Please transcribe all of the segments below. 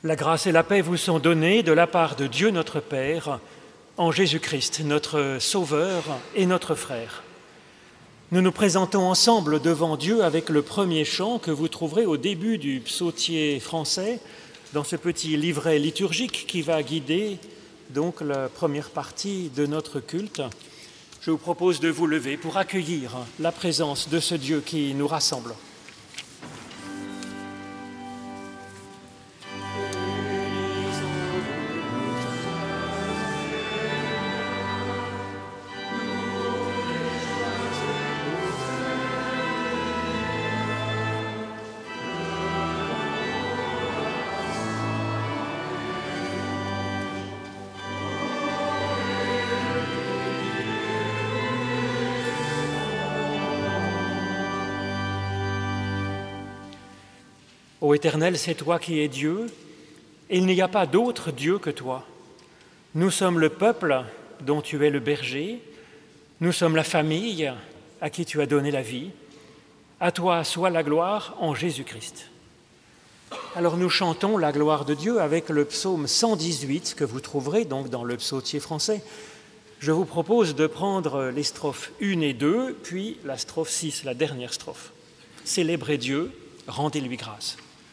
La grâce et la paix vous sont données de la part de Dieu notre Père, en Jésus-Christ, notre Sauveur et notre frère. Nous nous présentons ensemble devant Dieu avec le premier chant que vous trouverez au début du psautier français, dans ce petit livret liturgique qui va guider donc la première partie de notre culte. Je vous propose de vous lever pour accueillir la présence de ce Dieu qui nous rassemble. Ô Éternel, c'est toi qui es Dieu, et il n'y a pas d'autre Dieu que toi. Nous sommes le peuple dont tu es le berger, nous sommes la famille à qui tu as donné la vie. À toi soit la gloire en Jésus-Christ. Alors nous chantons la gloire de Dieu avec le psaume 118 que vous trouverez donc dans le psautier français. Je vous propose de prendre les strophes 1 et 2, puis la strophe 6, la dernière strophe. Célébrez Dieu, rendez-lui grâce.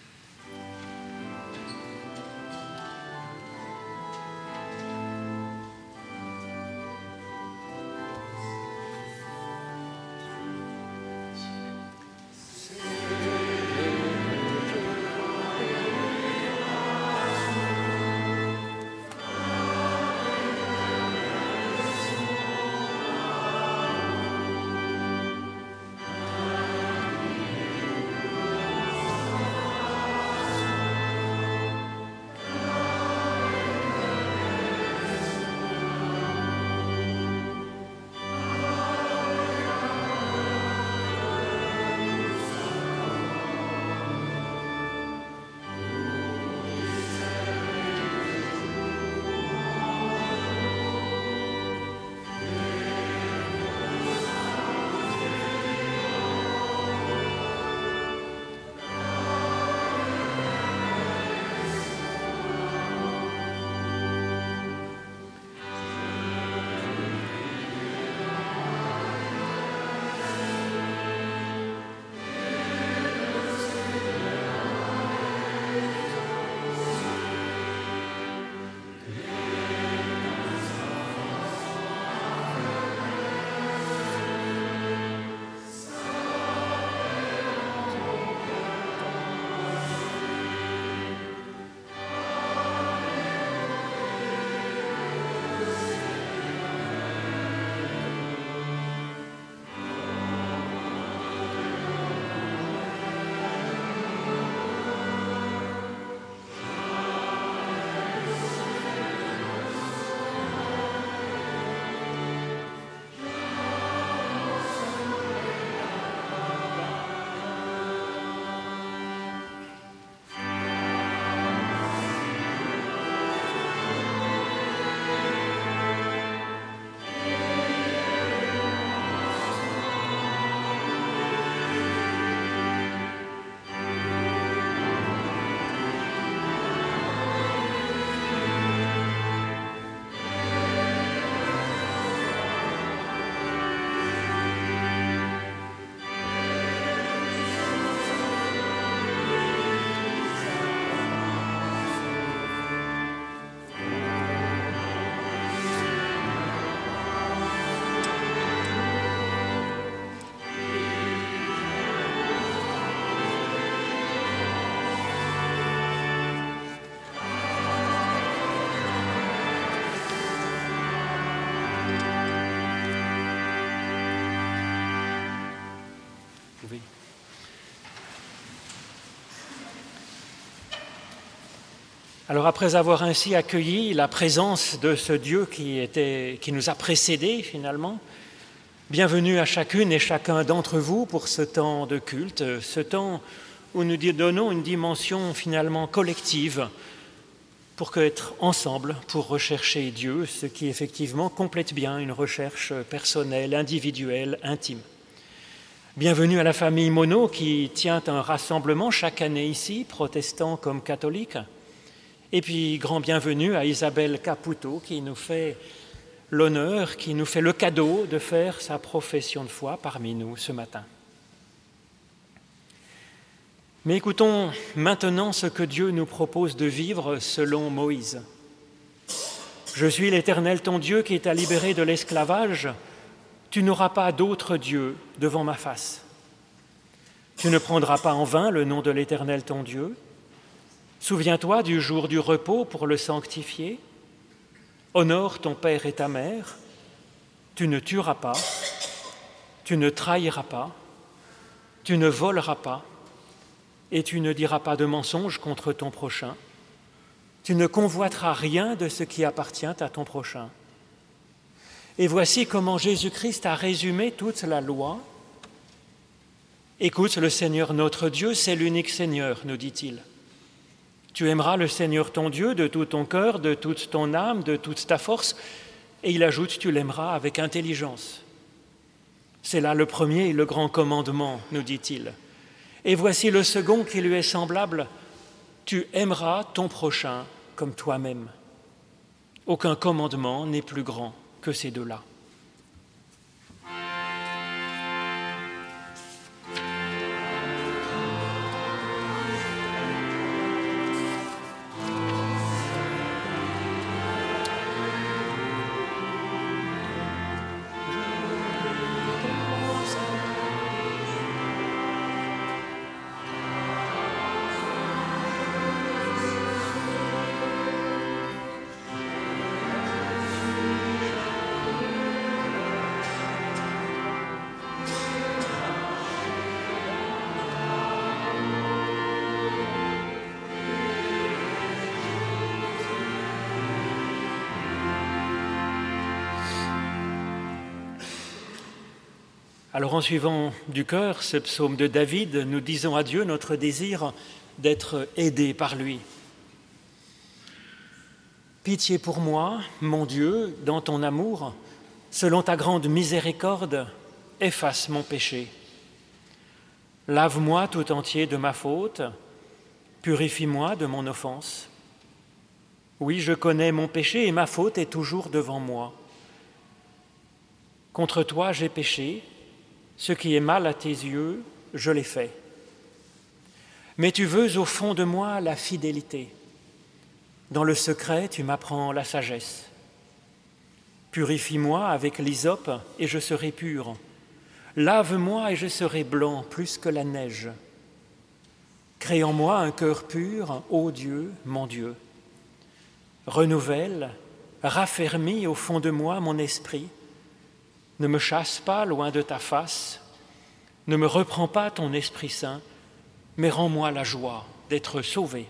Alors après avoir ainsi accueilli la présence de ce Dieu qui nous a précédés finalement, bienvenue à chacune et chacun d'entre vous pour ce temps de culte, ce temps où nous donnons une dimension finalement collective pour être ensemble, pour rechercher Dieu, ce qui effectivement complète bien une recherche personnelle, individuelle, intime. Bienvenue à la famille Monod qui tient un rassemblement chaque année ici, protestants comme catholiques. Et puis, grand bienvenue à Isabelle Caputo qui nous fait l'honneur, qui nous fait le cadeau de faire sa profession de foi parmi nous ce matin. Mais écoutons maintenant ce que Dieu nous propose de vivre selon Moïse. Je suis l'Éternel ton Dieu qui t'a libéré de l'esclavage. Tu n'auras pas d'autre Dieu devant ma face. Tu ne prendras pas en vain le nom de l'Éternel ton Dieu. Souviens-toi du jour du repos pour le sanctifier. Honore ton père et ta mère. Tu ne tueras pas. Tu ne trahiras pas. Tu ne voleras pas. Et tu ne diras pas de mensonge contre ton prochain. Tu ne convoiteras rien de ce qui appartient à ton prochain. Et voici comment Jésus-Christ a résumé toute la loi. Écoute, le Seigneur notre Dieu, c'est l'unique Seigneur, nous dit-il. Tu aimeras le Seigneur ton Dieu de tout ton cœur, de toute ton âme, de toute ta force. Et il ajoute, tu l'aimeras avec intelligence. C'est là le premier et le grand commandement, nous dit-il. Et voici le second qui lui est semblable, tu aimeras ton prochain comme toi-même. Aucun commandement n'est plus grand que ces deux-là. Alors en suivant du cœur ce psaume de David, nous disons à Dieu notre désir d'être aidés par lui. Pitié pour moi, mon Dieu, dans ton amour, selon ta grande miséricorde, efface mon péché. Lave-moi tout entier de ma faute, purifie-moi de mon offense. Oui, je connais mon péché et ma faute est toujours devant moi. Contre toi j'ai péché, ce qui est mal à tes yeux, je l'ai fait. Mais tu veux au fond de moi la fidélité. Dans le secret, tu m'apprends la sagesse. Purifie-moi avec l'hysope et je serai pur. Lave-moi et je serai blanc plus que la neige. Crée en moi un cœur pur, ô Dieu, mon Dieu. Renouvelle, raffermis au fond de moi mon esprit. Ne me chasse pas loin de ta face, ne me reprends pas ton Esprit Saint, mais rends-moi la joie d'être sauvé.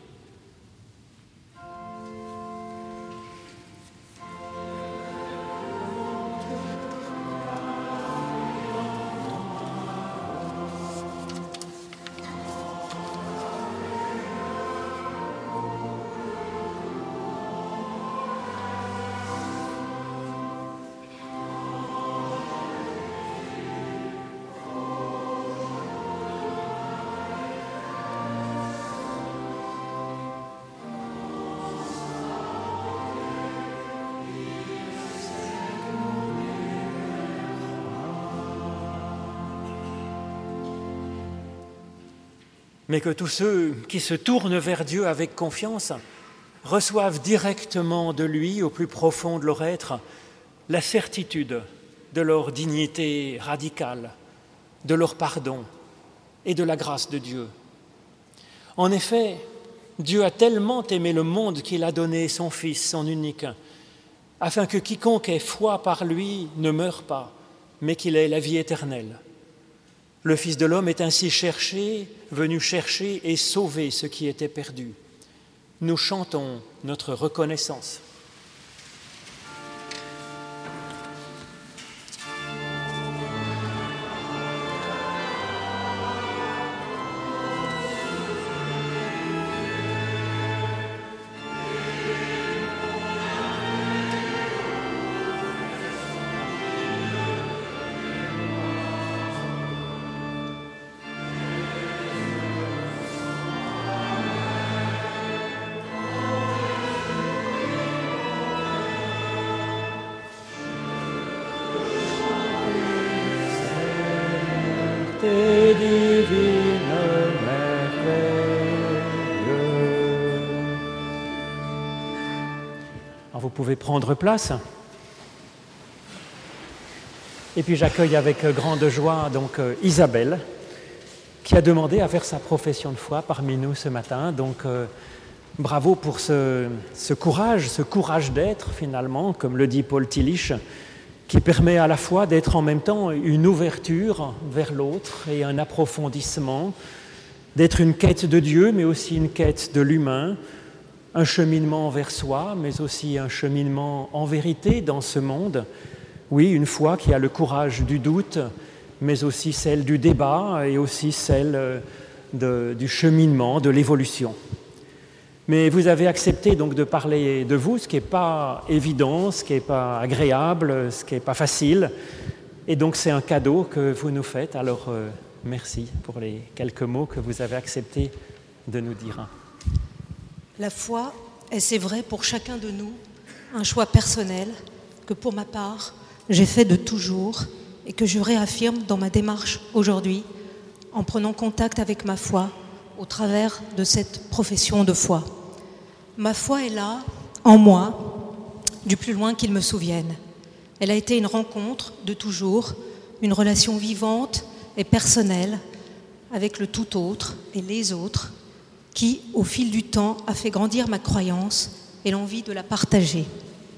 Mais que tous ceux qui se tournent vers Dieu avec confiance reçoivent directement de lui, au plus profond de leur être, la certitude de leur dignité radicale, de leur pardon et de la grâce de Dieu. En effet, Dieu a tellement aimé le monde qu'il a donné son Fils, son unique, afin que quiconque ait foi par lui ne meure pas, mais qu'il ait la vie éternelle. Le Fils de l'homme est ainsi venu chercher et sauver ce qui était perdu. Nous chantons notre reconnaissance. et divine merveille. Alors vous pouvez prendre place. Et puis j'accueille avec grande joie donc Isabelle, qui a demandé à faire sa profession de foi parmi nous ce matin. Donc bravo pour ce courage d'être finalement, comme le dit Paul Tillich, qui permet à la fois d'être en même temps une ouverture vers l'autre et un approfondissement, d'être une quête de Dieu, mais aussi une quête de l'humain, un cheminement vers soi, mais aussi un cheminement en vérité dans ce monde. Oui, une foi qui a le courage du doute, mais aussi celle du débat et aussi celle du cheminement, de l'évolution. Mais vous avez accepté donc de parler de vous, ce qui n'est pas évident, ce qui n'est pas agréable, ce qui n'est pas facile. Et donc c'est un cadeau que vous nous faites. Alors merci pour les quelques mots que vous avez accepté de nous dire. La foi est, c'est vrai, pour chacun de nous, un choix personnel que pour ma part, j'ai fait de toujours et que je réaffirme dans ma démarche aujourd'hui en prenant contact avec ma foi au travers de cette profession de foi. Ma foi est là, en moi, du plus loin qu'il me souvienne. Elle a été une rencontre de toujours, une relation vivante et personnelle avec le tout autre et les autres qui, au fil du temps, a fait grandir ma croyance et l'envie de la partager.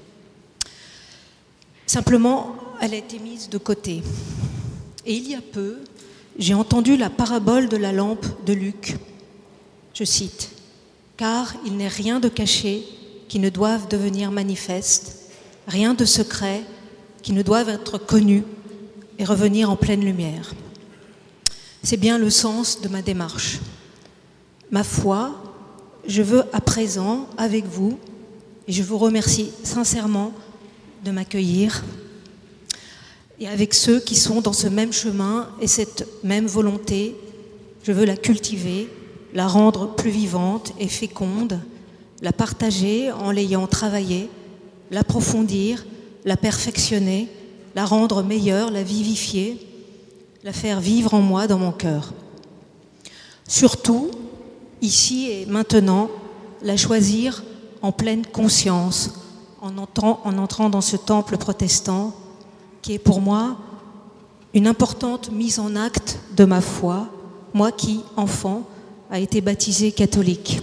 Simplement, elle a été mise de côté. Et il y a peu, j'ai entendu la parabole de la lampe de Luc. Je cite, « Car il n'est rien de caché qui ne doive devenir manifeste, rien de secret qui ne doive être connu et revenir en pleine lumière. » C'est bien le sens de ma démarche. Ma foi, je veux à présent, avec vous, et je vous remercie sincèrement de m'accueillir, et avec ceux qui sont dans ce même chemin et cette même volonté, je veux la cultiver, la rendre plus vivante et féconde, la partager en l'ayant travaillée, l'approfondir, la perfectionner, la rendre meilleure, la vivifier, la faire vivre en moi, dans mon cœur. Surtout, ici et maintenant, la choisir en pleine conscience, en entrant dans ce temple protestant, qui est pour moi une importante mise en acte de ma foi, moi qui, enfant, a été baptisé catholique.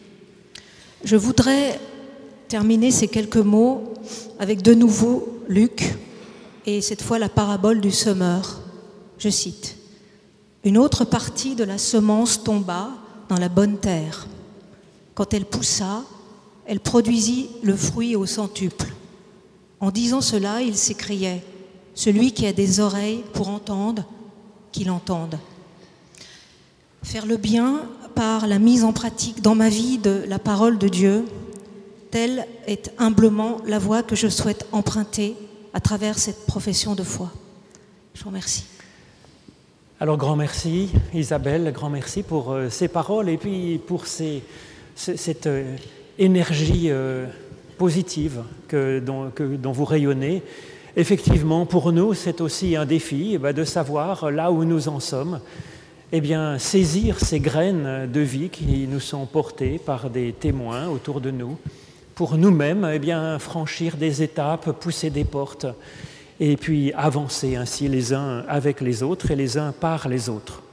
Je voudrais terminer ces quelques mots avec de nouveau Luc et cette fois la parabole du semeur. Je cite, « Une autre partie de la semence tomba dans la bonne terre. Quand elle poussa, elle produisit le fruit au centuple. En disant cela, il s'écriait, « Celui qui a des oreilles pour entendre, qu'il entende. » Faire le bien par la mise en pratique dans ma vie de la parole de Dieu, telle est humblement la voie que je souhaite emprunter à travers cette profession de foi. Je vous remercie. Alors grand merci Isabelle, grand merci pour ces paroles et puis pour cette énergie positive dont vous rayonnez. Effectivement, pour nous, c'est aussi un défi de savoir là où nous en sommes, saisir ces graines de vie qui nous sont portées par des témoins autour de nous, pour nous-mêmes franchir des étapes, pousser des portes, et puis avancer ainsi les uns avec les autres et les uns par les autres.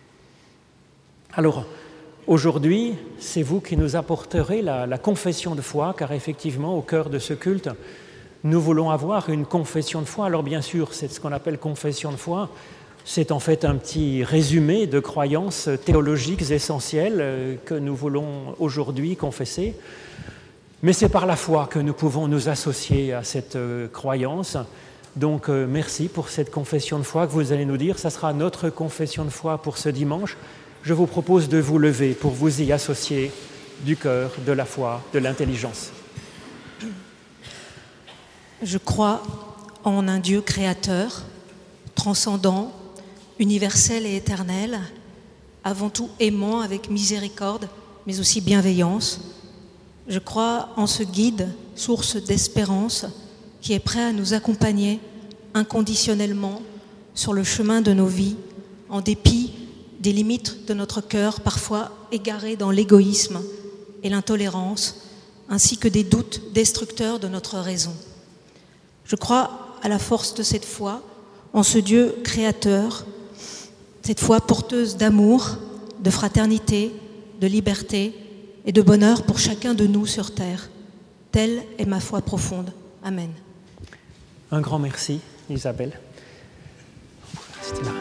Alors, aujourd'hui, c'est vous qui nous apporterez la confession de foi, car effectivement, au cœur de ce culte, nous voulons avoir une confession de foi. Alors bien sûr, c'est ce qu'on appelle confession de foi. C'est en fait un petit résumé de croyances théologiques essentielles que nous voulons aujourd'hui confesser. Mais c'est par la foi que nous pouvons nous associer à cette croyance. Donc merci pour cette confession de foi que vous allez nous dire. Ça sera notre confession de foi pour ce dimanche. Je vous propose de vous lever pour vous y associer du cœur, de la foi, de l'intelligence. Je crois en un Dieu créateur, transcendant, universel et éternel, avant tout aimant avec miséricorde, mais aussi bienveillance. Je crois en ce guide, source d'espérance, qui est prêt à nous accompagner inconditionnellement sur le chemin de nos vies, en dépit des limites de notre cœur, parfois égarés dans l'égoïsme et l'intolérance, ainsi que des doutes destructeurs de notre raison. Je crois à la force de cette foi, en ce Dieu créateur, cette foi porteuse d'amour, de fraternité, de liberté et de bonheur pour chacun de nous sur terre. Telle est ma foi profonde. Amen. Un grand merci, Isabelle. C'était là.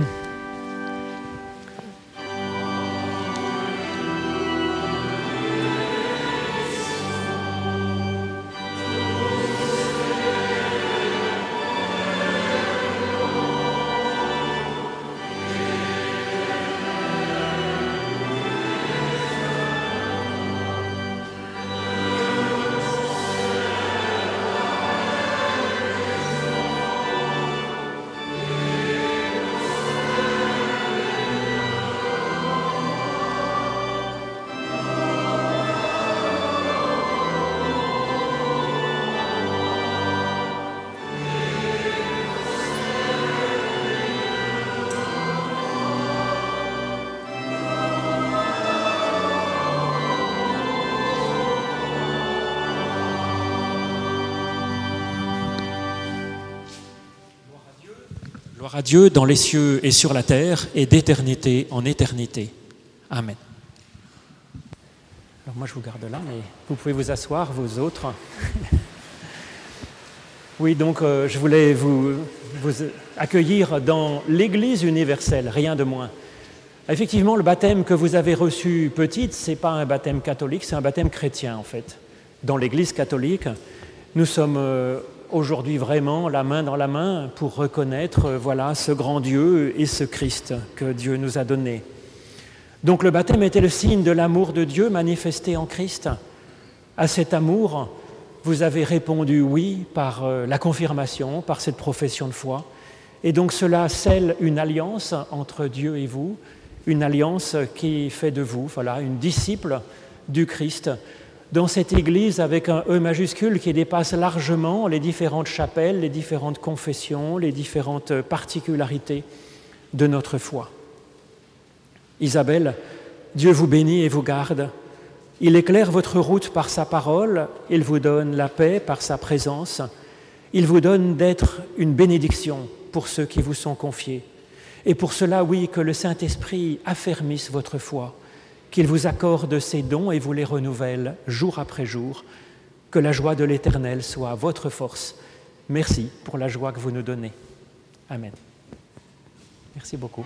Gloire à Dieu dans les cieux et sur la terre et d'éternité en éternité. Amen. Alors moi je vous garde là, mais vous pouvez vous asseoir, vous autres. Oui, donc je voulais vous accueillir dans l'Église universelle, rien de moins. Effectivement, le baptême que vous avez reçu petite, ce n'est pas un baptême catholique, c'est un baptême chrétien en fait. Dans l'Église catholique, nous sommes aujourd'hui vraiment la main dans la main pour reconnaître voilà, ce grand Dieu et ce Christ que Dieu nous a donné. Donc le baptême était le signe de l'amour de Dieu manifesté en Christ. À cet amour, vous avez répondu oui par la confirmation, par cette profession de foi. Et donc cela scelle une alliance entre Dieu et vous, une alliance qui fait de vous voilà, une disciple du Christ, dans cette Église avec un E majuscule qui dépasse largement les différentes chapelles, les différentes confessions, les différentes particularités de notre foi. Isabelle, Dieu vous bénit et vous garde. Il éclaire votre route par sa parole, il vous donne la paix par sa présence, il vous donne d'être une bénédiction pour ceux qui vous sont confiés. Et pour cela, oui, que le Saint-Esprit affermisse votre foi, qu'il vous accorde ses dons et vous les renouvelle jour après jour, que la joie de l'Éternel soit votre force. Merci pour la joie que vous nous donnez. Amen. Merci beaucoup.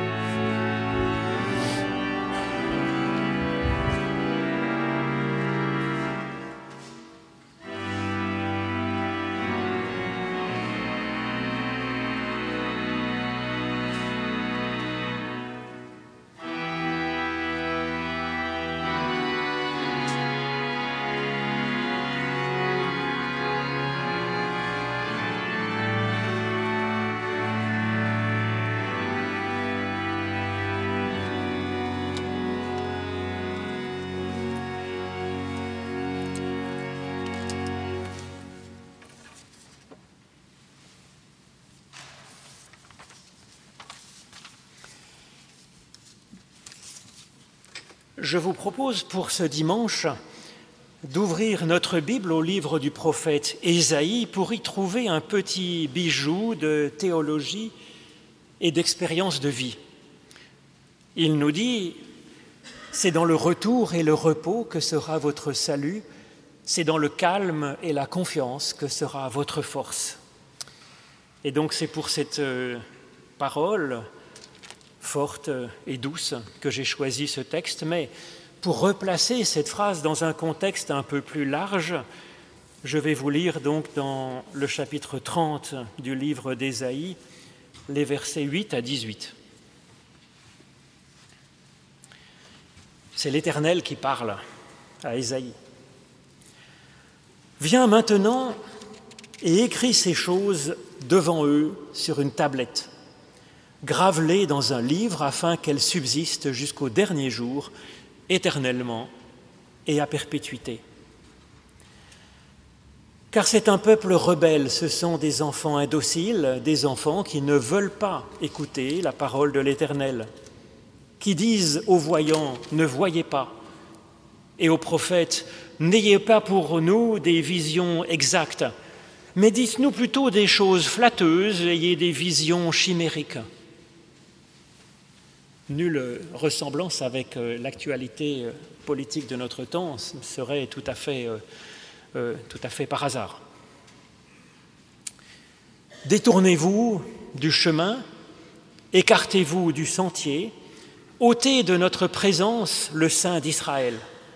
Je vous propose pour ce dimanche d'ouvrir notre Bible au livre du prophète Ésaïe pour y trouver un petit bijou de théologie et d'expérience de vie. Il nous dit « C'est dans le retour et le repos que sera votre salut, c'est dans le calme et la confiance que sera votre force. » Et donc c'est pour cette parole forte et douce que j'ai choisi ce texte, mais pour replacer cette phrase dans un contexte un peu plus large, je vais vous lire donc dans le chapitre 30 du livre d'Ésaïe, les versets 8 à 18. C'est l'Éternel qui parle à Ésaïe. « Viens maintenant et écris ces choses devant eux sur une tablette. Grave-les dans un livre afin qu'elles subsistent jusqu'au dernier jour, éternellement et à perpétuité. Car c'est un peuple rebelle, ce sont des enfants indociles, des enfants qui ne veulent pas écouter la parole de l'Éternel. qui disent aux voyants « ne voyez pas » et aux prophètes « n'ayez pas pour nous des visions exactes, mais dites-nous plutôt des choses flatteuses, ayez des visions chimériques ». Nulle ressemblance avec l'actualité politique de notre temps serait tout à fait par hasard. Détournez-vous du chemin, écartez-vous du sentier, ôtez de notre présence le Saint d'Israël.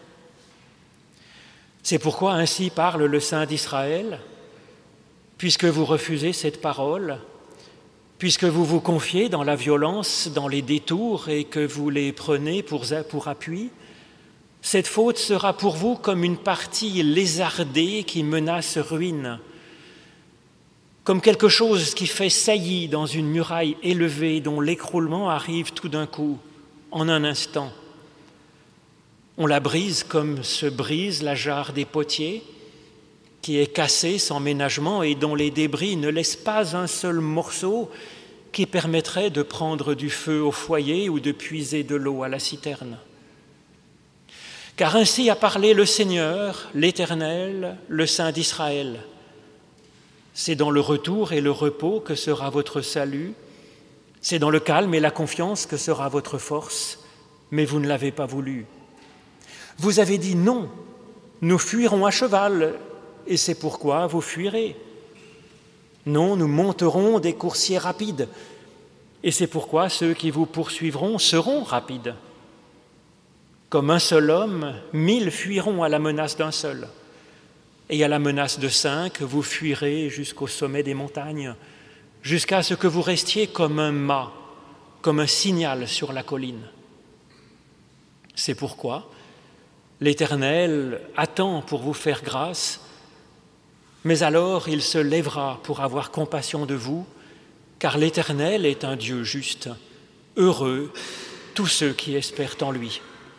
C'est pourquoi ainsi parle le Saint d'Israël, puisque vous refusez cette parole, puisque vous vous confiez dans la violence, dans les détours et que vous les prenez pour appui, cette faute sera pour vous comme une partie lézardée qui menace ruine, comme quelque chose qui fait saillie dans une muraille élevée dont l'écroulement arrive tout d'un coup, en un instant. On la brise comme se brise la jarre des potiers, qui est cassée sans ménagement et dont les débris ne laissent pas un seul morceau qui permettrait de prendre du feu au foyer ou de puiser de l'eau à la citerne. Car ainsi a parlé le Seigneur, l'Éternel, le Saint d'Israël. C'est dans le retour et le repos que sera votre salut, c'est dans le calme et la confiance que sera votre force, mais vous ne l'avez pas voulu. Vous avez dit non, nous fuirons à cheval, et c'est pourquoi vous fuirez. Non, nous monterons des coursiers rapides, et c'est pourquoi ceux qui vous poursuivront seront rapides. Comme un seul homme, 1000 fuiront à la menace d'un seul, et à la menace de 5, vous fuirez jusqu'au sommet des montagnes, jusqu'à ce que vous restiez comme un mât, comme un signal sur la colline. C'est pourquoi l'Éternel attend pour vous faire grâce, mais alors il se lèvera pour avoir compassion de vous, car l'Éternel est un Dieu juste. Heureux tous ceux qui espèrent en lui.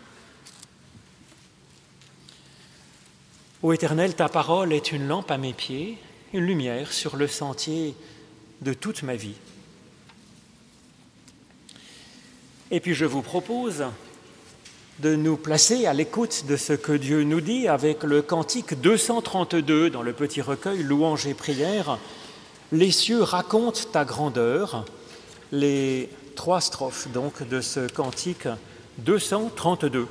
Ô Éternel, ta parole est une lampe à mes pieds, une lumière sur le sentier de toute ma vie. Et puis je vous propose de nous placer à l'écoute de ce que Dieu nous dit avec le cantique 232 dans le petit recueil Louanges et prières. Les cieux racontent ta grandeur, les 3 strophes donc de ce cantique 232.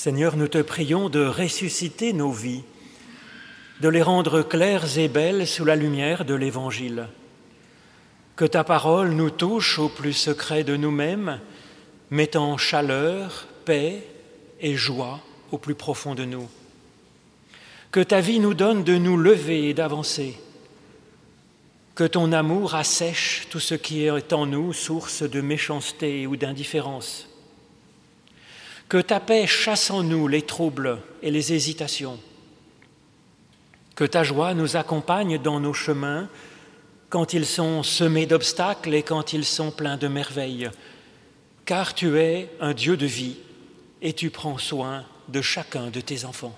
Seigneur, nous te prions de ressusciter nos vies, de les rendre claires et belles sous la lumière de l'Évangile. Que ta parole nous touche au plus secret de nous-mêmes, mettant chaleur, paix et joie au plus profond de nous. Que ta vie nous donne de nous lever et d'avancer. Que ton amour assèche tout ce qui est en nous source de méchanceté ou d'indifférence. Que ta paix chasse en nous les troubles et les hésitations. Que ta joie nous accompagne dans nos chemins quand ils sont semés d'obstacles et quand ils sont pleins de merveilles. Car tu es un Dieu de vie et tu prends soin de chacun de tes enfants.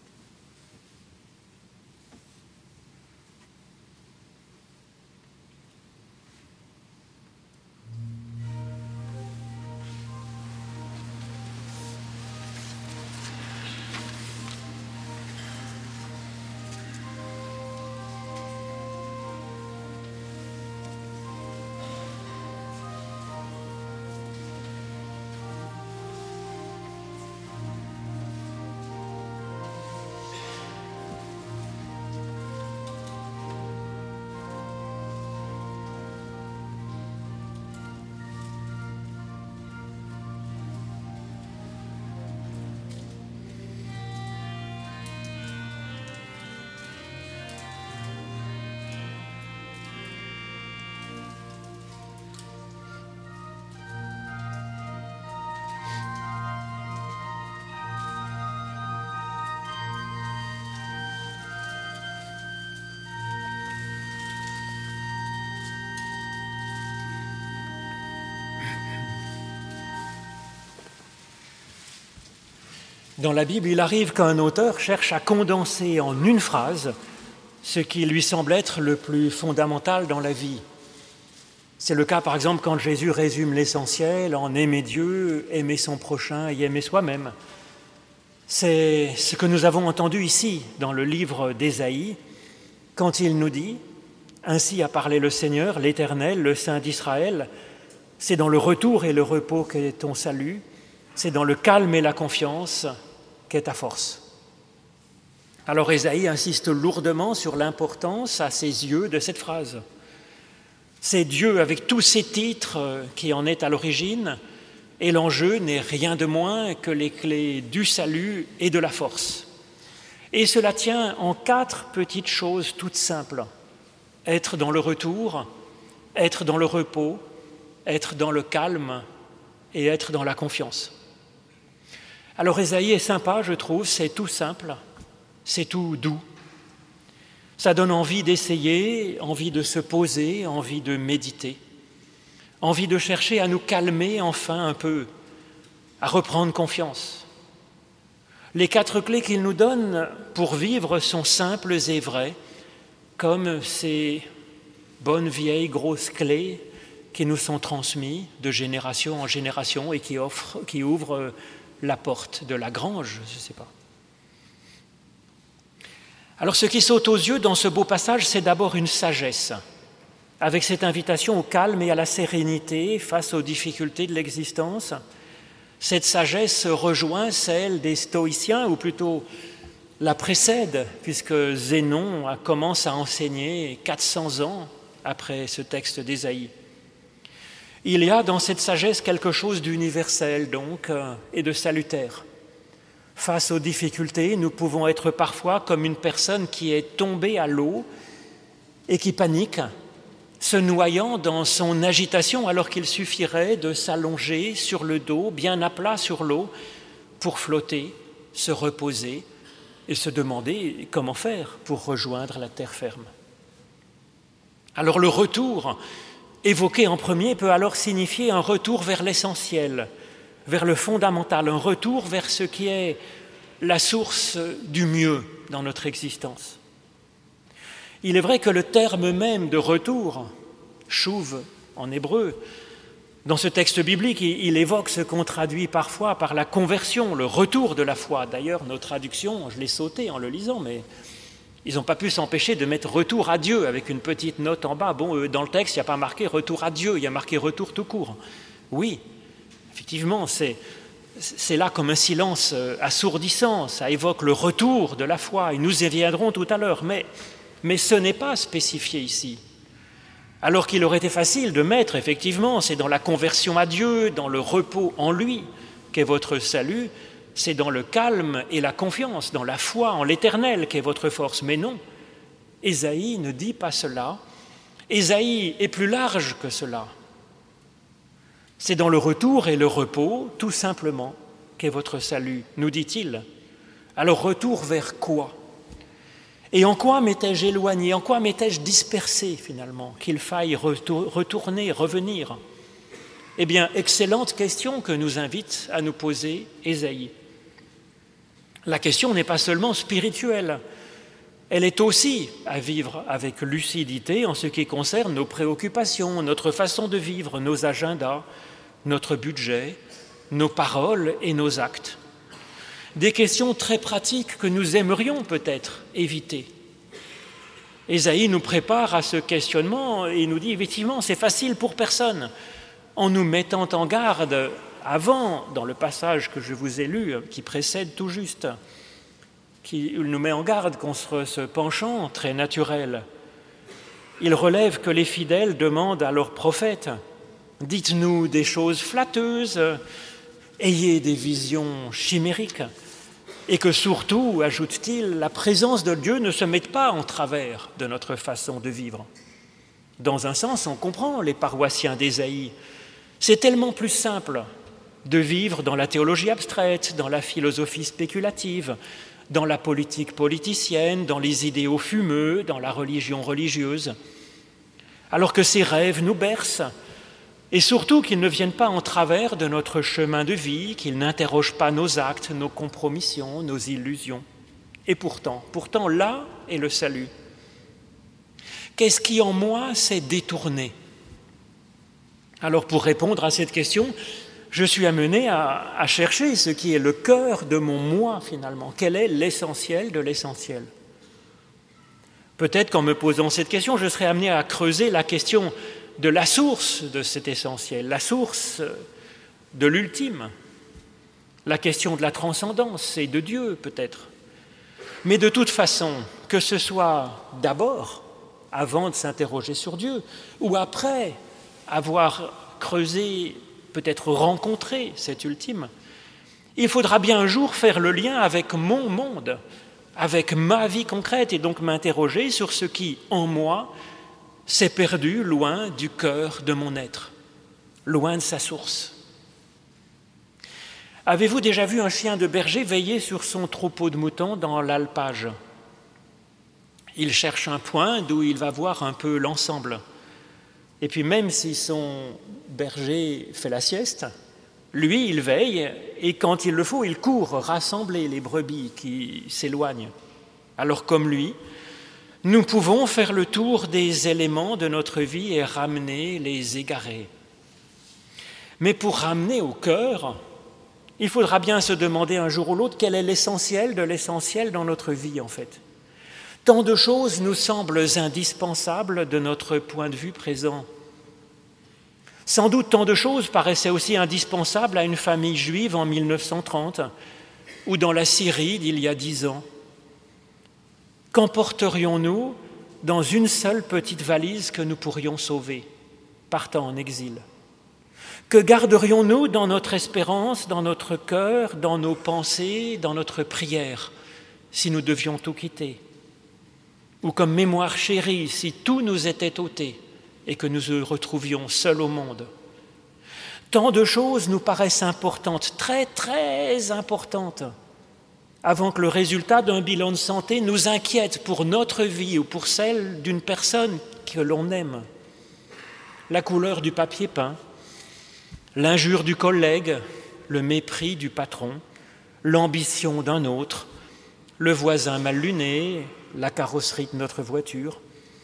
Dans la Bible, il arrive qu'un auteur cherche à condenser en une phrase ce qui lui semble être le plus fondamental dans la vie. C'est le cas, par exemple, quand Jésus résume l'essentiel en aimer Dieu, aimer son prochain et aimer soi-même. C'est ce que nous avons entendu ici, dans le livre d'Ésaïe, quand il nous dit « Ainsi a parlé le Seigneur, l'Éternel, le Saint d'Israël, c'est dans le retour et le repos qu'est ton salut, c'est dans le calme et la confiance qu'est ta force. » Alors Ésaïe insiste lourdement sur l'importance, à ses yeux, de cette phrase. C'est Dieu avec tous ses titres qui en est à l'origine, et l'enjeu n'est rien de moins que les clés du salut et de la force. Et cela tient en 4 petites choses toutes simples. Être dans le retour, être dans le repos, être dans le calme et être dans la confiance. Alors Ésaïe est sympa, je trouve, c'est tout simple, c'est tout doux. Ça donne envie d'essayer, envie de se poser, envie de méditer, envie de chercher à nous calmer enfin un peu, à reprendre confiance. Les 4 clés qu'il nous donne pour vivre sont simples et vraies, comme ces bonnes vieilles grosses clés qui nous sont transmises de génération en génération et qui ouvrent la porte de la grange, je ne sais pas. Alors ce qui saute aux yeux dans ce beau passage, c'est d'abord une sagesse, avec cette invitation au calme et à la sérénité face aux difficultés de l'existence. Cette sagesse rejoint celle des stoïciens, ou plutôt la précède, puisque Zénon commence à enseigner 400 ans après ce texte d'Ésaïe. Il y a dans cette sagesse quelque chose d'universel, donc, et de salutaire. Face aux difficultés, nous pouvons être parfois comme une personne qui est tombée à l'eau et qui panique, se noyant dans son agitation alors qu'il suffirait de s'allonger sur le dos, bien à plat sur l'eau, pour flotter, se reposer et se demander comment faire pour rejoindre la terre ferme. Alors le retour évoqué en premier peut alors signifier un retour vers l'essentiel, vers le fondamental, un retour vers ce qui est la source du mieux dans notre existence. Il est vrai que le terme même de retour, chouv en hébreu, dans ce texte biblique, il évoque ce qu'on traduit parfois par la conversion, le retour de la foi. D'ailleurs, nos traductions, je l'ai sauté en le lisant, mais ils n'ont pas pu s'empêcher de mettre « retour à Dieu » avec une petite note en bas. Bon, dans le texte, il n'y a pas marqué « retour à Dieu », il y a marqué « retour tout court ». Oui, effectivement, c'est c'est là comme un silence assourdissant, ça évoque le retour de la foi, et nous y viendrons tout à l'heure, mais ce n'est pas spécifié ici. Alors qu'il aurait été facile de mettre, effectivement, c'est dans la conversion à Dieu, dans le repos en lui qu'est votre salut, c'est dans le calme et la confiance, dans la foi en l'Éternel qu'est votre force. Mais non, Ésaïe ne dit pas cela. Ésaïe est plus large que cela. C'est dans le retour et le repos, tout simplement, qu'est votre salut, nous dit-il. Alors retour vers quoi ? Et en quoi m'étais-je éloigné ? En quoi m'étais-je dispersé finalement ? Qu'il faille retourner, revenir ? Eh bien, excellente question que nous invite à nous poser Ésaïe. La question n'est pas seulement spirituelle, elle est aussi à vivre avec lucidité en ce qui concerne nos préoccupations, notre façon de vivre, nos agendas, notre budget, nos paroles et nos actes. Des questions très pratiques que nous aimerions peut-être éviter. Ésaïe nous prépare à ce questionnement et nous dit effectivement c'est facile pour personne, en nous mettant en garde avant, dans le passage que je vous ai lu, qui précède tout juste, qui nous met en garde contre ce penchant très naturel. Il relève que les fidèles demandent à leurs prophètes « Dites-nous des choses flatteuses, ayez des visions chimériques » et que surtout, ajoute-t-il, la présence de Dieu ne se mette pas en travers de notre façon de vivre. Dans un sens, on comprend les paroissiens d'Ésaïe. C'est tellement plus simple de vivre dans la théologie abstraite, dans la philosophie spéculative, dans la politique politicienne, dans les idéaux fumeux, dans la religion religieuse, alors que ces rêves nous bercent, et surtout qu'ils ne viennent pas en travers de notre chemin de vie, qu'ils n'interrogent pas nos actes, nos compromissions, nos illusions. Et pourtant, là est le salut. Qu'est-ce qui en moi s'est détourné ? Alors pour répondre à cette question, je suis amené à chercher ce qui est le cœur de mon moi finalement. Quel est l'essentiel de l'essentiel ? Peut-être qu'en me posant cette question, je serai amené à creuser la question de la source de cet essentiel, la source de l'ultime, la question de la transcendance et de Dieu peut-être. Mais de toute façon, que ce soit d'abord, avant de s'interroger sur Dieu, ou après avoir creusé, peut-être rencontré cet ultime, il faudra bien un jour faire le lien avec mon monde, avec ma vie concrète, et donc m'interroger sur ce qui, en moi, s'est perdu loin du cœur de mon être, loin de sa source. Avez-vous déjà vu un chien de berger veiller sur son troupeau de moutons dans l'alpage ? Il cherche un point d'où il va voir un peu l'ensemble. Et puis même si son berger fait la sieste, lui, il veille et quand il le faut, il court rassembler les brebis qui s'éloignent. Alors comme lui, nous pouvons faire le tour des éléments de notre vie et ramener les égarés. Mais pour ramener au cœur, il faudra bien se demander un jour ou l'autre quel est l'essentiel de l'essentiel dans notre vie en fait. Tant de choses nous semblent indispensables de notre point de vue présent. Sans doute tant de choses paraissaient aussi indispensables à une famille juive en 1930 ou dans la Syrie d'il y a 10 ans. Qu'emporterions-nous dans une seule petite valise que nous pourrions sauver, partant en exil ? Que garderions-nous dans notre espérance, dans notre cœur, dans nos pensées, dans notre prière, si nous devions tout quitter ? Ou comme mémoire chérie, si tout nous était ôté et que nous nous retrouvions seuls au monde ? Tant de choses nous paraissent importantes, très, très importantes, avant que le résultat d'un bilan de santé nous inquiète pour notre vie ou pour celle d'une personne que l'on aime. La couleur du papier peint, l'injure du collègue, le mépris du patron, l'ambition d'un autre, le voisin mal luné, la carrosserie de notre voiture.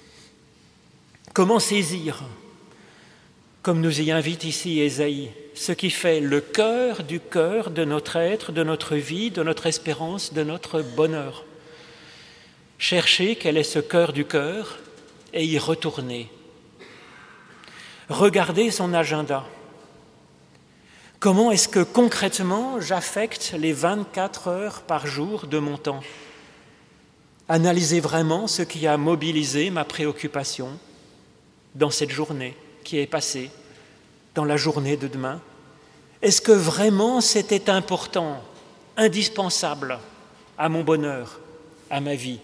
Comment saisir, comme nous y invite ici Ésaïe, ce qui fait le cœur du cœur de notre être, de notre vie, de notre espérance, de notre bonheur. Chercher quel est ce cœur du cœur et y retourner. Regarder son agenda. Comment est-ce que concrètement j'affecte les 24 heures par jour de mon temps? Analyser vraiment ce qui a mobilisé ma préoccupation dans cette journée qui est passée, dans la journée de demain. Est-ce que vraiment c'était important, indispensable à mon bonheur, à ma vie?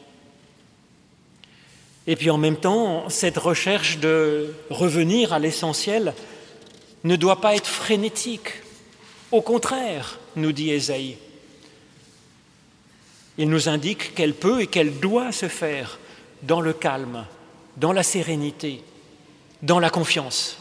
Et puis en même temps, cette recherche de revenir à l'essentiel ne doit pas être frénétique. Au contraire, nous dit Ésaïe. Il nous indique qu'elle peut et qu'elle doit se faire dans le calme, dans la sérénité, dans la confiance.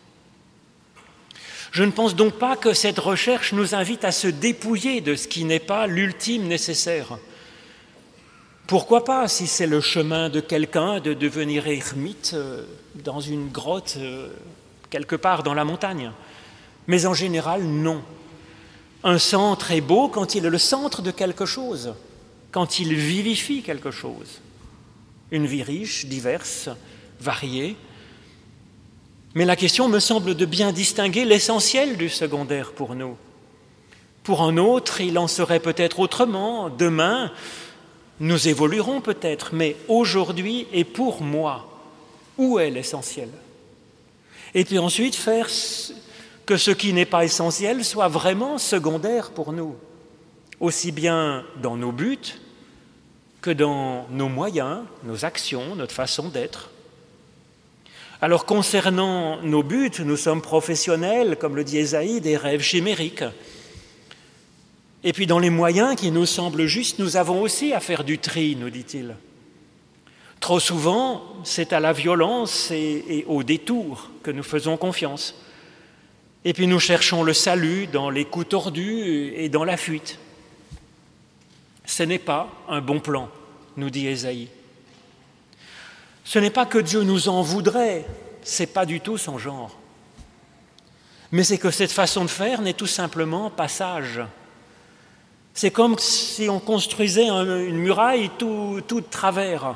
Je ne pense donc pas que cette recherche nous invite à se dépouiller de ce qui n'est pas l'ultime nécessaire. Pourquoi pas, si c'est le chemin de quelqu'un de devenir ermite dans une grotte quelque part dans la montagne. Mais en général, non. Un centre est beau quand il est le centre de quelque chose, quand il vivifie quelque chose. Une vie riche, diverse, variée. Mais la question me semble de bien distinguer l'essentiel du secondaire pour nous. Pour un autre, il en serait peut-être autrement. Demain, nous évoluerons peut-être, mais aujourd'hui et pour moi, où est l'essentiel? Et puis ensuite, faire que ce qui n'est pas essentiel soit vraiment secondaire pour nous, aussi bien dans nos buts que dans nos moyens, nos actions, notre façon d'être. Alors concernant nos buts, nous sommes professionnels, comme le dit Ésaïe, des rêves chimériques. Et puis dans les moyens qui nous semblent justes, nous avons aussi à faire du tri, nous dit-il. Trop souvent, c'est à la violence et au détour que nous faisons confiance. Et puis nous cherchons le salut dans les coups tordus et dans la fuite. Ce n'est pas un bon plan, nous dit Ésaïe. Ce n'est pas que Dieu nous en voudrait, ce n'est pas du tout son genre. Mais c'est que cette façon de faire n'est tout simplement pas sage. C'est comme si on construisait une muraille tout de travers.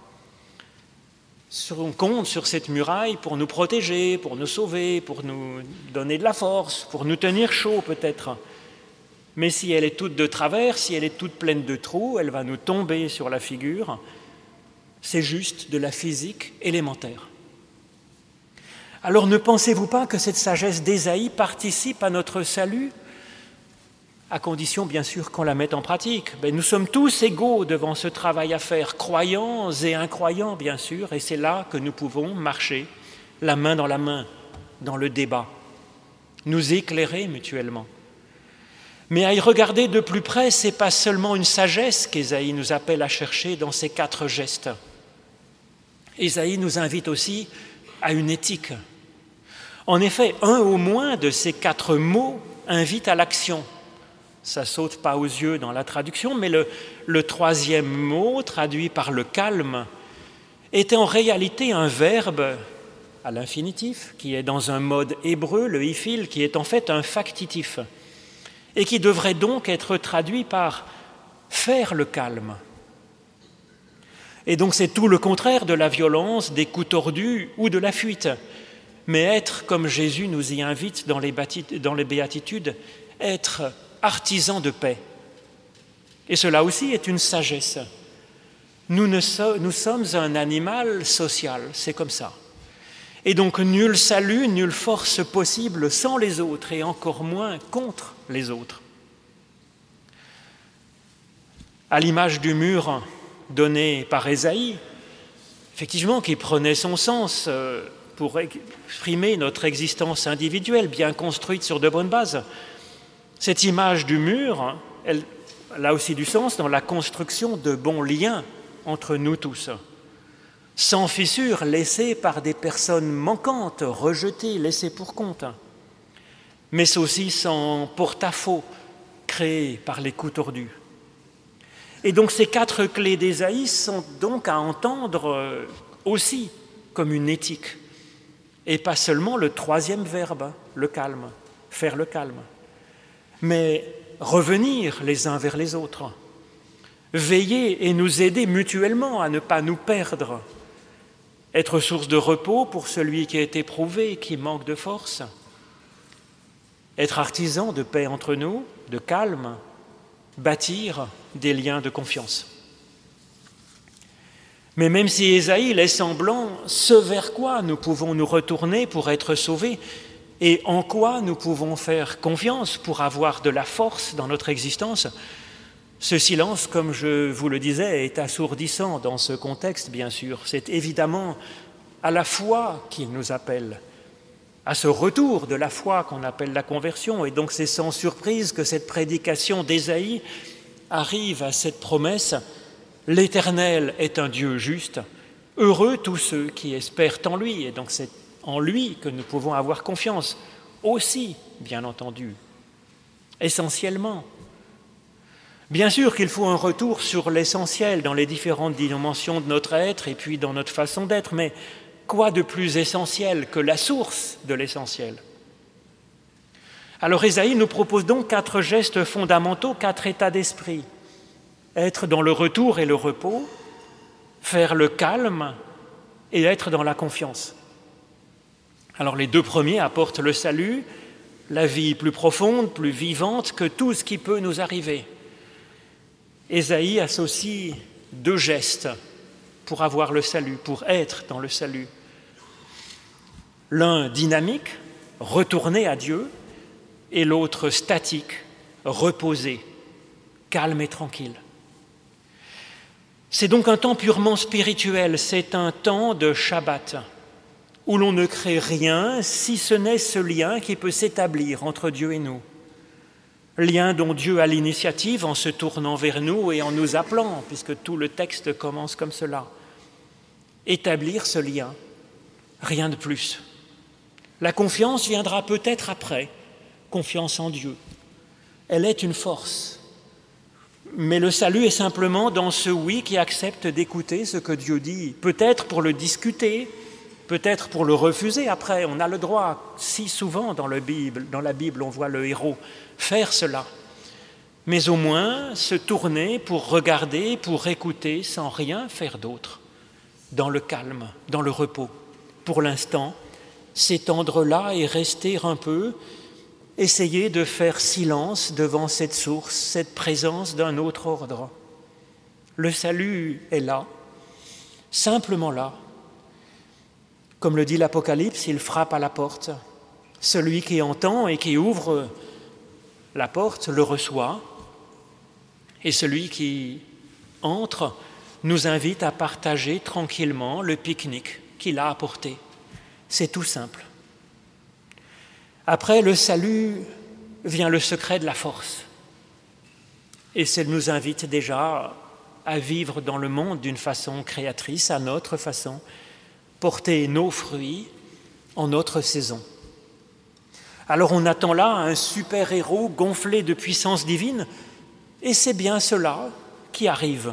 On compte sur cette muraille pour nous protéger, pour nous sauver, pour nous donner de la force, pour nous tenir chaud peut-être. Mais si elle est toute de travers, si elle est toute pleine de trous, elle va nous tomber sur la figure. C'est juste de la physique élémentaire. Alors ne pensez-vous pas que cette sagesse d'Ésaïe participe à notre salut, à condition bien sûr qu'on la mette en pratique? Nous sommes tous égaux devant ce travail à faire, croyants et incroyants bien sûr, et c'est là que nous pouvons marcher la main dans le débat, nous éclairer mutuellement. Mais à y regarder de plus près, ce n'est pas seulement une sagesse qu'Ésaïe nous appelle à chercher dans ces 4 gestes. Ésaïe nous invite aussi à une éthique. En effet, un au moins de ces 4 mots invite à l'action. Ça ne saute pas aux yeux dans la traduction, mais le 3e mot, traduit par le calme, était en réalité un verbe à l'infinitif, qui est dans un mode hébreu, le hifil, qui est en fait un factitif, et qui devrait donc être traduit par « faire le calme ». Et donc c'est tout le contraire de la violence, des coups tordus ou de la fuite, mais être, comme Jésus nous y invite dans les béatitudes, être artisan de paix. Et cela aussi est une sagesse. Nous sommes un animal social, c'est comme ça. Et donc nul salut, nulle force possible sans les autres, et encore moins contre les autres. À l'image du mur donné par Ésaïe, effectivement, qui prenait son sens pour exprimer notre existence individuelle, bien construite sur de bonnes bases. Cette image du mur, elle a aussi du sens dans la construction de bons liens entre nous tous, sans fissures laissées par des personnes manquantes, rejetées, laissées pour compte, mais aussi sans porte-à-faux créés par les coups tordus. Et donc ces 4 clés d'Ésaïe sont donc à entendre aussi comme une éthique, et pas seulement le 3e verbe, le calme, faire le calme, mais revenir les uns vers les autres, veiller et nous aider mutuellement à ne pas nous perdre, être source de repos pour celui qui est éprouvé, qui manque de force, être artisan de paix entre nous, de calme, bâtir des liens de confiance. Mais même si Ésaïe laisse en blanc ce vers quoi nous pouvons nous retourner pour être sauvés et en quoi nous pouvons faire confiance pour avoir de la force dans notre existence, ce silence, comme je vous le disais, est assourdissant dans ce contexte, bien sûr. C'est évidemment à la foi qu'il nous appelle, à ce retour de la foi qu'on appelle la conversion. Et donc c'est sans surprise que cette prédication d'Ésaïe arrive à cette promesse: l'Éternel est un Dieu juste, heureux tous ceux qui espèrent en lui. Et donc c'est en lui que nous pouvons avoir confiance, aussi, bien entendu, essentiellement. Bien sûr qu'il faut un retour sur l'essentiel dans les différentes dimensions de notre être et puis dans notre façon d'être, mais quoi de plus essentiel que la source de l'essentiel? Alors Ésaïe nous propose donc 4 gestes fondamentaux, 4 états d'esprit. Être dans le retour et le repos, faire le calme et être dans la confiance. Alors les 2 premiers apportent le salut, la vie plus profonde, plus vivante que tout ce qui peut nous arriver. Ésaïe associe 2 gestes pour avoir le salut, pour être dans le salut. L'un dynamique, retourner à Dieu, et l'autre statique, reposer, calme et tranquille. C'est donc un temps purement spirituel, c'est un temps de Shabbat, où l'on ne crée rien si ce n'est ce lien qui peut s'établir entre Dieu et nous. Lien dont Dieu a l'initiative en se tournant vers nous et en nous appelant, puisque tout le texte commence comme cela. Établir ce lien, rien de plus. La confiance viendra peut-être après, confiance en Dieu. Elle est une force. Mais le salut est simplement dans ce oui qui accepte d'écouter ce que Dieu dit, peut-être pour le discuter, peut-être pour le refuser après. On a le droit, si souvent dans la Bible, on voit le héros faire cela. Mais au moins se tourner pour regarder, pour écouter, sans rien faire d'autre, dans le calme, dans le repos. Pour l'instant, s'étendre là et rester un peu, essayer de faire silence devant cette source, cette présence d'un autre ordre. Le salut est là, simplement là. Comme le dit l'Apocalypse, il frappe à la porte. Celui qui entend et qui ouvre la porte le reçoit, et celui qui entre nous invite à partager tranquillement le pique-nique qu'il a apporté. C'est tout simple. Après le salut vient le secret de la force. Et ça nous invite déjà à vivre dans le monde d'une façon créatrice, à notre façon, porter nos fruits en notre saison. Alors on attend là un super-héros gonflé de puissance divine, et c'est bien cela qui arrive.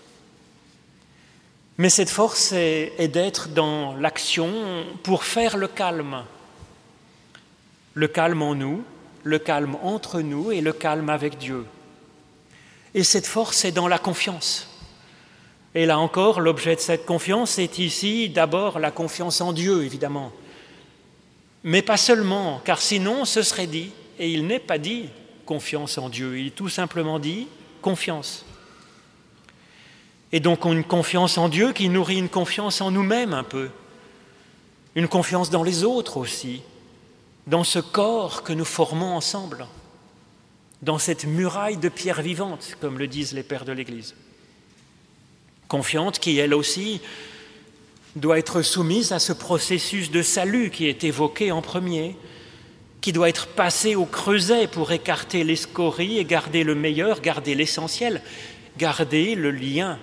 Mais cette force est d'être dans l'action pour faire le calme. Le calme en nous, le calme entre nous et le calme avec Dieu. Et cette force est dans la confiance. Et là encore, l'objet de cette confiance est ici d'abord la confiance en Dieu, évidemment. Mais pas seulement, car sinon ce serait dit, et il n'est pas dit confiance en Dieu, il est tout simplement dit confiance. Et donc une confiance en Dieu qui nourrit une confiance en nous-mêmes un peu, une confiance dans les autres aussi, dans ce corps que nous formons ensemble, dans cette muraille de pierre vivante, comme le disent les pères de l'Église. Confiante qui, elle aussi, doit être soumise à ce processus de salut qui est évoqué en premier, qui doit être passé au creuset pour écarter les scories et garder le meilleur, garder l'essentiel, garder le lien.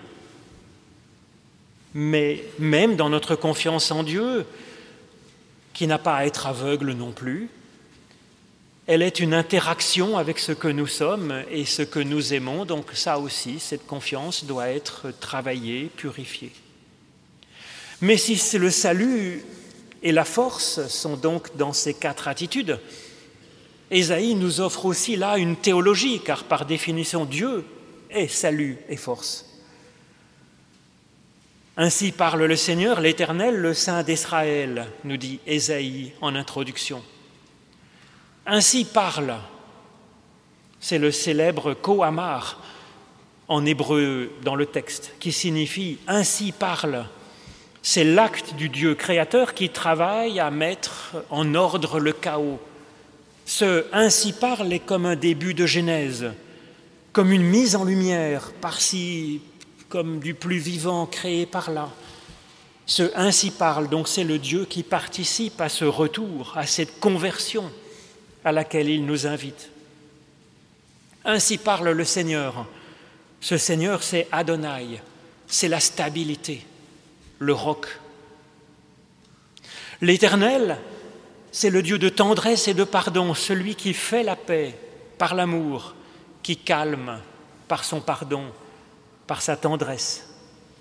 Mais même dans notre confiance en Dieu, qui n'a pas à être aveugle non plus, elle est une interaction avec ce que nous sommes et ce que nous aimons, donc ça aussi, cette confiance doit être travaillée, purifiée. Mais si le salut et la force sont donc dans ces 4 attitudes, Ésaïe nous offre aussi là une théologie, car par définition, Dieu est salut et force. Ainsi parle le Seigneur, l'Éternel, le Saint d'Israël, nous dit Ésaïe en introduction. Ainsi parle, c'est le célèbre Kohamar en hébreu dans le texte, qui signifie « ainsi parle ». C'est l'acte du Dieu créateur qui travaille à mettre en ordre le chaos. Ce « ainsi parle » est comme un début de Genèse, comme une mise en lumière par-ci, comme du plus vivant créé par là. Ce « ainsi parle », donc c'est le Dieu qui participe à ce retour, à cette conversion à laquelle il nous invite. Ainsi parle le Seigneur. Ce Seigneur, c'est Adonai, c'est la stabilité, le roc. L'Éternel, c'est le Dieu de tendresse et de pardon, celui qui fait la paix par l'amour, qui calme par son pardon, par sa tendresse.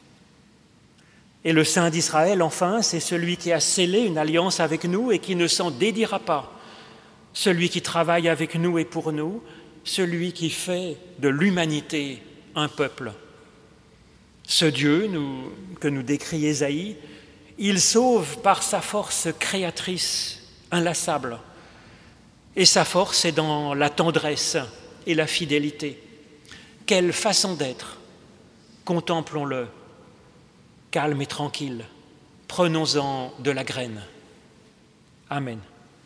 Et le Saint d'Israël, enfin, c'est celui qui a scellé une alliance avec nous et qui ne s'en dédira pas, celui qui travaille avec nous et pour nous, celui qui fait de l'humanité un peuple. Ce Dieu que nous décrit Ésaïe, il sauve par sa force créatrice inlassable. Et sa force est dans la tendresse et la fidélité. Quelle façon d'être! Contemplons-le, calme et tranquille. Prenons-en de la graine. Amen.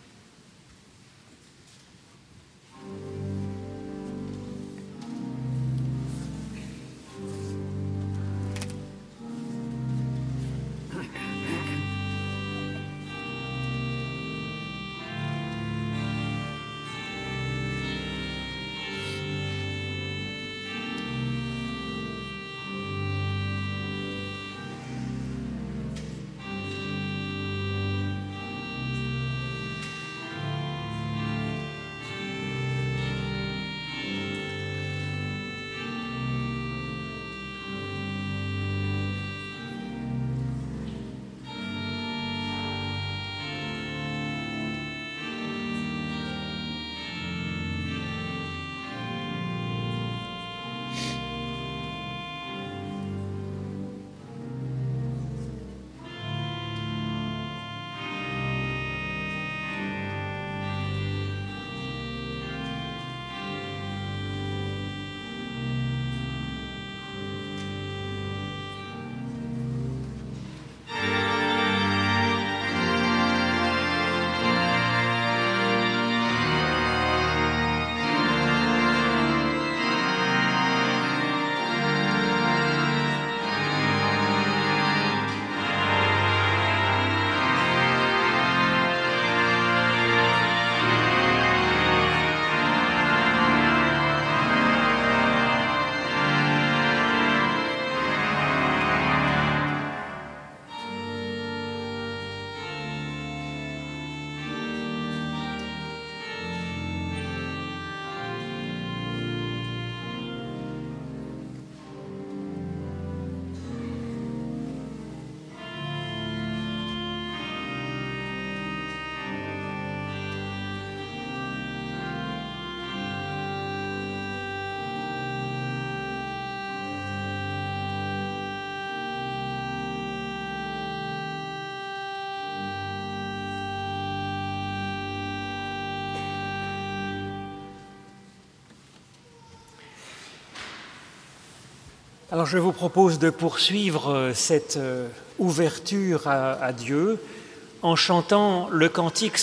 Alors je vous propose de poursuivre cette ouverture à Dieu en chantant le cantique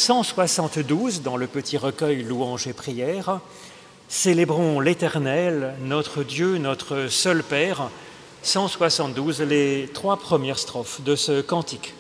172 dans le petit recueil Louanges et prières. Célébrons l'Éternel, notre Dieu, notre seul Père. 172, les 3 premières strophes de ce cantique.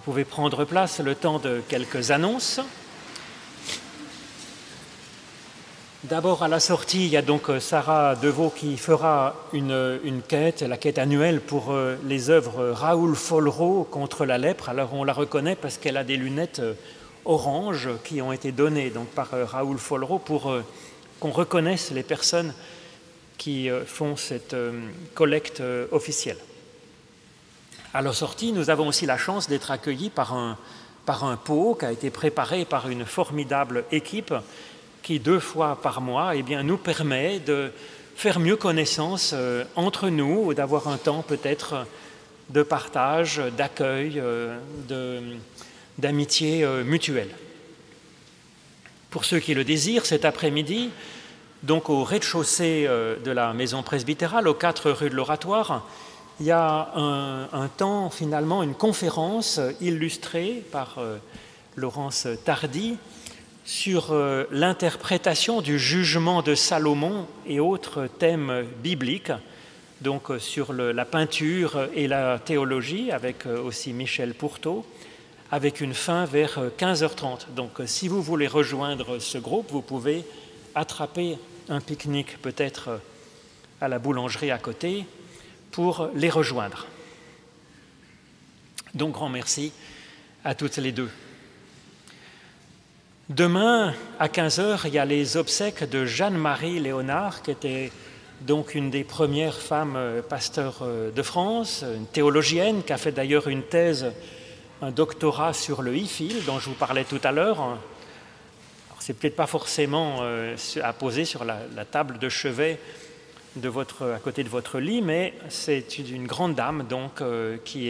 pouvez prendre place le temps de quelques annonces. D'abord, à la sortie, il y a donc Sarah Deveau qui fera une quête, la quête annuelle pour les œuvres Raoul Follereau contre la lèpre. Alors, on la reconnaît parce qu'elle a des lunettes oranges qui ont été données donc, par Raoul Follereau pour qu'on reconnaisse les personnes qui font cette collecte officielle. À la sortie, nous avons aussi la chance d'être accueillis par un pot qui a été préparé par une formidable équipe qui 2 fois par mois nous permet de faire mieux connaissance entre nous, ou d'avoir un temps peut-être de partage, d'accueil, d'amitié mutuelle. Pour ceux qui le désirent, cet après-midi, donc au rez-de-chaussée de la maison presbytérale, aux 4 rue de l'Oratoire, il y a un temps, finalement, une conférence illustrée par Laurence Tardy sur l'interprétation du jugement de Salomon et autres thèmes bibliques, donc sur la peinture et la théologie, avec aussi Michel Pourteau, avec une fin vers 15h30. Donc si vous voulez rejoindre ce groupe, vous pouvez attraper un pique-nique peut-être à la boulangerie à côté pour les rejoindre. Donc grand merci à toutes les deux. Demain, à 15h, il y a les obsèques de Jeanne-Marie Léonard, qui était donc une des premières femmes pasteurs de France, une théologienne qui a fait d'ailleurs une thèse, un doctorat sur le e-fil, dont je vous parlais tout à l'heure. Alors, c'est peut-être pas forcément à poser sur la table de chevet à côté de votre lit, mais c'est une grande dame donc, qui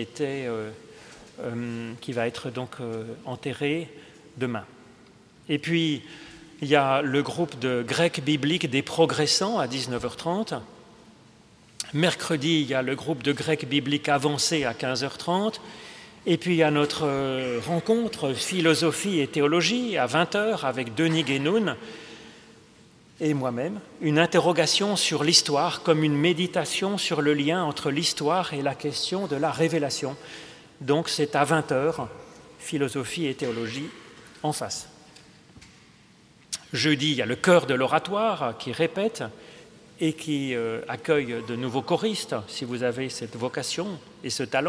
va être donc enterrée demain. Et puis, il y a le groupe de grec biblique des progressants à 19h30. Mercredi, il y a le groupe de grec biblique avancé à 15h30. Et puis, il y a notre rencontre philosophie et théologie à 20h avec Denis Guénoun et moi-même. Une interrogation sur l'histoire comme une méditation sur le lien entre l'histoire et la question de la révélation. Donc, c'est à 20h, philosophie et théologie en face. Jeudi, il y a le chœur de l'oratoire qui répète et qui accueille de nouveaux choristes, si vous avez cette vocation et ce talent.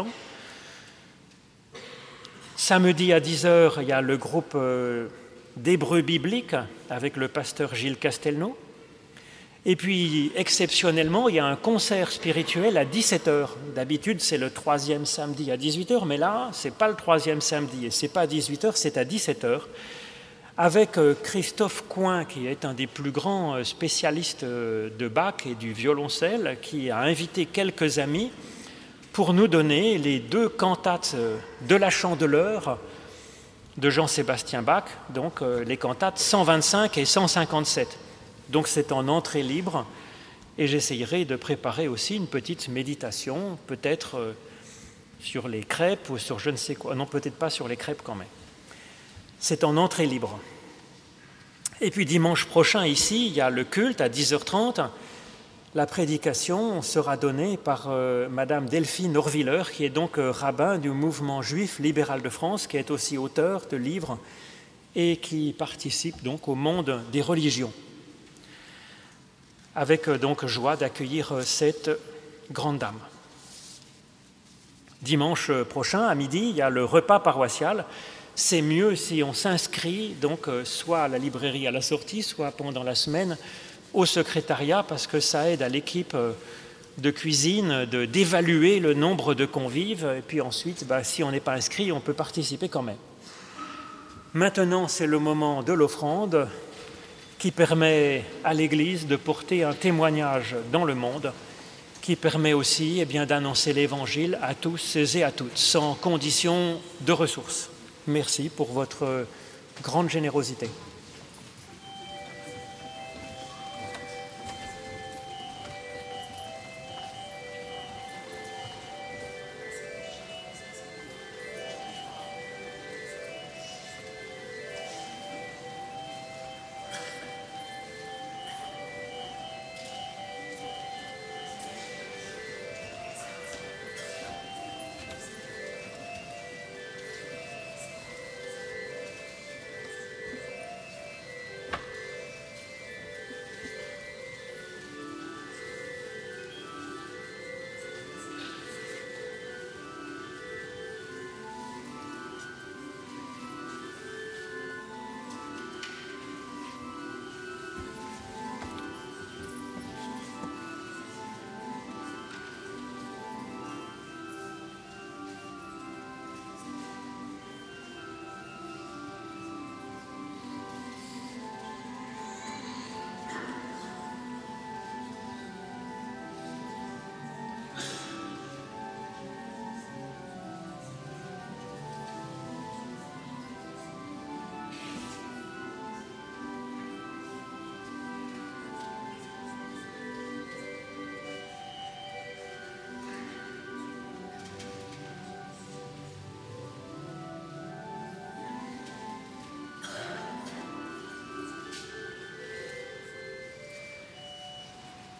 Samedi à 10h, il y a le groupe d'hébreu biblique avec le pasteur Gilles Castelnau. Et puis, exceptionnellement, il y a un concert spirituel à 17h. D'habitude, c'est le 3e samedi à 18h, mais là, ce n'est pas le 3e samedi et ce n'est pas à 18h, c'est à 17h. Avec Christophe Coin, qui est un des plus grands spécialistes de Bach et du violoncelle, qui a invité quelques amis pour nous donner les 2 cantates de la Chandeleur de Jean-Sébastien Bach, donc les cantates 125 et 157. Donc c'est en entrée libre, et j'essayerai de préparer aussi une petite méditation, peut-être sur les crêpes ou sur je ne sais quoi. Non, peut-être pas sur les crêpes quand même. C'est en entrée libre. Et puis dimanche prochain, ici, il y a le culte à 10h30. La prédication sera donnée par Madame Delphine Orviller, qui est donc rabbin du mouvement juif libéral de France, qui est aussi auteur de livres et qui participe donc au monde des religions. Avec donc joie d'accueillir cette grande dame. Dimanche prochain, à midi, il y a le repas paroissial. C'est mieux si on s'inscrit, donc soit à la librairie à la sortie, soit pendant la semaine au secrétariat, parce que ça aide à l'équipe de cuisine d'évaluer le nombre de convives, et puis ensuite, si on n'est pas inscrit, on peut participer quand même. Maintenant, c'est le moment de l'offrande qui permet à l'Église de porter un témoignage dans le monde, qui permet aussi d'annoncer l'Évangile à tous et à toutes, sans condition de ressources. Merci pour votre grande générosité.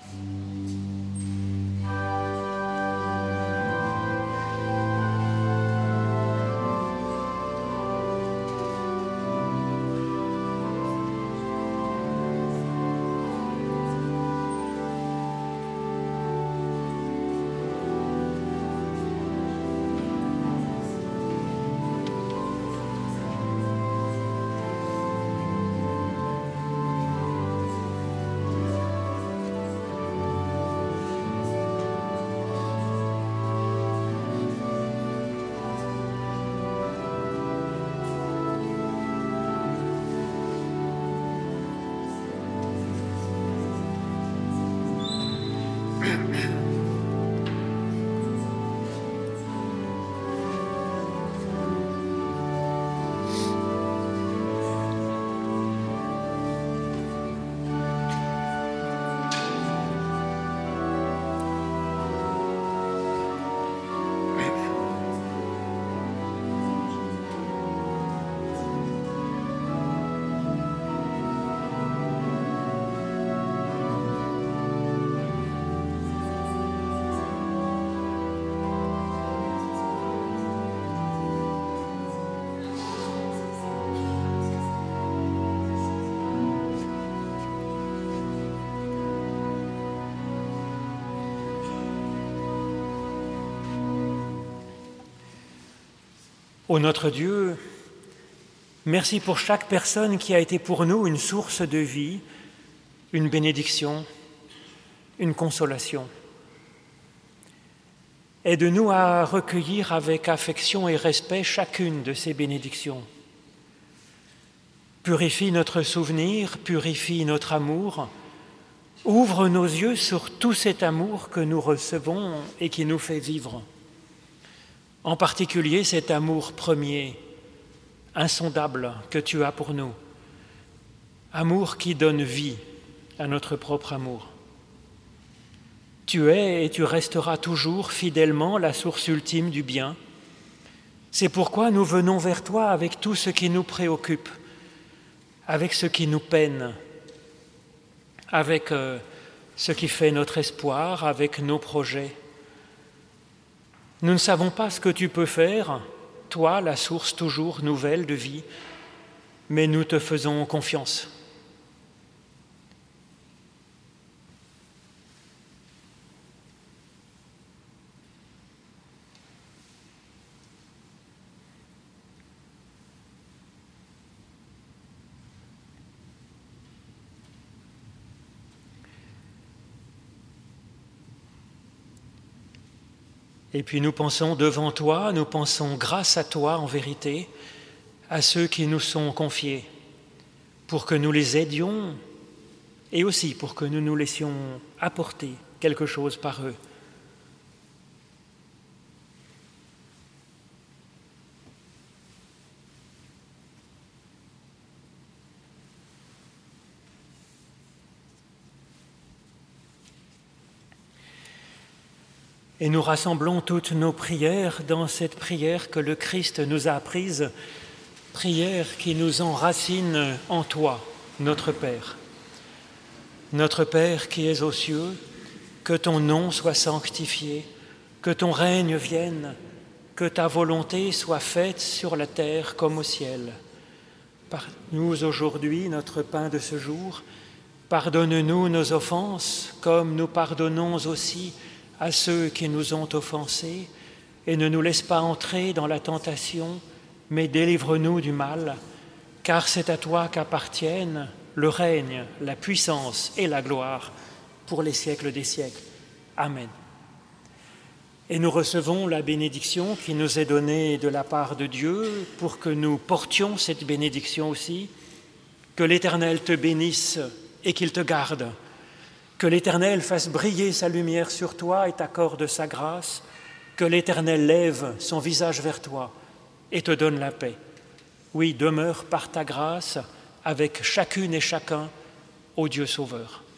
Ô notre Dieu, merci pour chaque personne qui a été pour nous une source de vie, une bénédiction, une consolation. Aide-nous à recueillir avec affection et respect chacune de ces bénédictions. Purifie notre souvenir, purifie notre amour, ouvre nos yeux sur tout cet amour que nous recevons et qui nous fait vivre. En particulier cet amour premier, insondable que tu as pour nous, amour qui donne vie à notre propre amour. Tu es et tu resteras toujours fidèlement la source ultime du bien. C'est pourquoi nous venons vers toi avec tout ce qui nous préoccupe, avec ce qui nous peine, avec ce qui fait notre espoir, avec nos projets. Nous ne savons pas ce que tu peux faire, toi, la source toujours nouvelle de vie, mais nous te faisons confiance. Et puis nous pensons devant toi, nous pensons grâce à toi en vérité, à ceux qui nous sont confiés, pour que nous les aidions et aussi pour que nous nous laissions apporter quelque chose par eux. Et nous rassemblons toutes nos prières dans cette prière que le Christ nous a apprise, prière qui nous enracine en toi, notre Père. Notre Père qui es aux cieux, que ton nom soit sanctifié, que ton règne vienne, que ta volonté soit faite sur la terre comme au ciel. Nous aujourd'hui notre pain de ce jour, pardonne-nous nos offenses comme nous pardonnons aussi à ceux qui nous ont offensés, et ne nous laisse pas entrer dans la tentation, mais délivre-nous du mal, car c'est à toi qu'appartiennent le règne, la puissance et la gloire pour les siècles des siècles. Amen. Et nous recevons la bénédiction qui nous est donnée de la part de Dieu pour que nous portions cette bénédiction aussi. Que l'Éternel te bénisse et qu'il te garde. Que l'Éternel fasse briller sa lumière sur toi et t'accorde sa grâce. Que l'Éternel lève son visage vers toi et te donne la paix. Oui, demeure par ta grâce avec chacune et chacun, ô Dieu Sauveur.